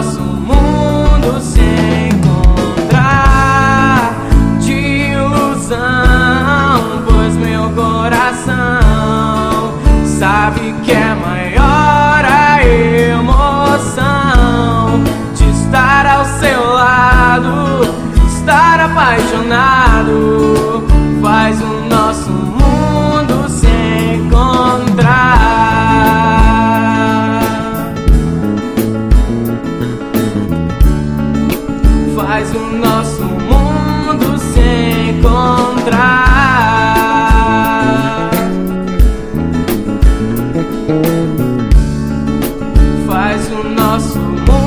nosso mundo se encontrar de ilusão, pois meu coração sabe que é maior a emoção de estar ao seu lado, estar apaixonado, faz o nosso mundo se encontrar, faz o nosso mundo se encontrar, faz o nosso mundo